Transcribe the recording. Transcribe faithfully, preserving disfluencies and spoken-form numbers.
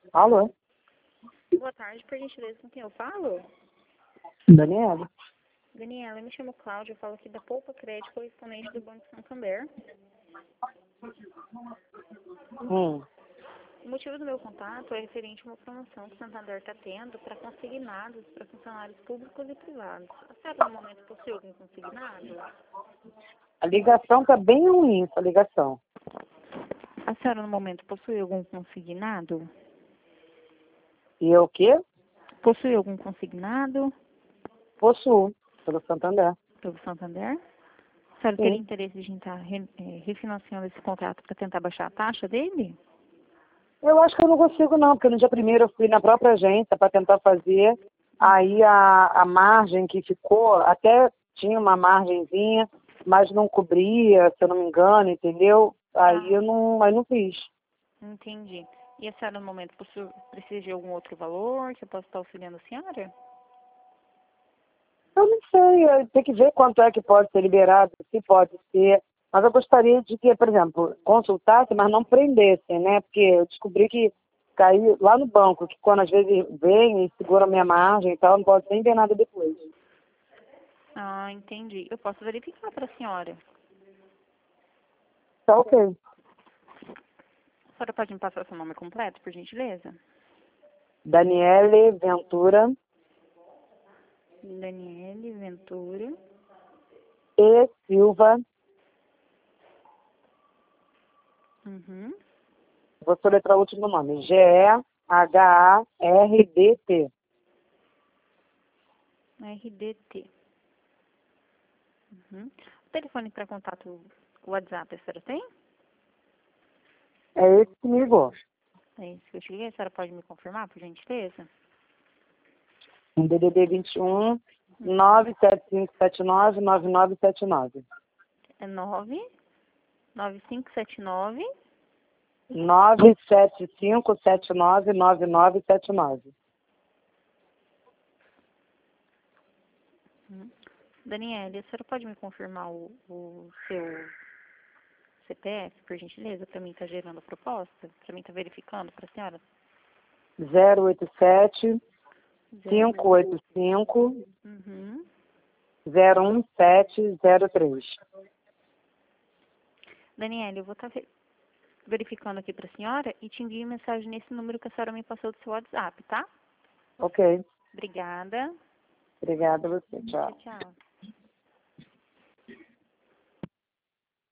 Alô? Boa tarde, por gentileza, com quem eu falo? Daniela? Daniela, eu me chamo Cláudia, eu falo aqui da Poupa Crédito, correspondente do Banco Santander. Hum. O motivo do meu contato é referente a uma promoção que o Santander está tendo para consignados para funcionários públicos e privados. A senhora, no momento, possui algum consignado? A ligação tá bem ruim, essa ligação. A senhora, no momento, possui algum consignado? E eu o quê? Possui algum consignado Possuo, pelo Santander. pelo Santander? A senhora Sim. teria interesse de estar re, é, refinanciando esse contrato para tentar baixar a taxa dele? Eu acho que eu não consigo não, porque no dia primeiro eu fui na própria agência para tentar fazer. Aí a, a margem que ficou, até tinha uma margenzinha, mas não cobria, se eu não me engano, entendeu? Aí Ah, eu não, aí não fiz. entendi. E a senhora, no momento, possui, precisa de algum outro valor que eu possa estar auxiliando a senhora? Eu não sei, eu tenho que ver quanto é que pode ser liberado, se pode ser. Mas eu gostaria de que, por exemplo, consultasse, mas não prendesse, né? Porque eu descobri que caiu lá no banco, que quando às vezes vem e segura a minha margem e tal, não pode nem ver nada depois. Ah, entendi. Eu posso verificar para a senhora. Tá ok. A senhora pode me passar seu nome completo, por gentileza? Daniele Ventura Daniele Ventura. e Silva. Uhum. Vou soletrar o último nome. G E H A R D T. R D T. Uhum. O telefone para contato, o WhatsApp, a senhora tem? É esse que me ligou. É isso que eu te liguei. A senhora pode me confirmar, por gentileza? Um D D D vinte e um, nove sete cinco sete nove, nove nove sete nove. É nove nove cinco sete nove. nove sete cinco sete nove nove nove sete nove. Uhum. Daniele, a senhora pode me confirmar o, o seu C P F, por gentileza, para mim estar gerando a proposta? Para mim estar verificando para a senhora? zero oito sete, Zero. cinco oito cinco, Uhum. zero um sete zero três. Daniele, eu vou estar verificando aqui para a senhora e te envio mensagem nesse número que a senhora me passou do seu WhatsApp, tá? Ok. Obrigada. Obrigada a você. Tchau. Tchau, tchau.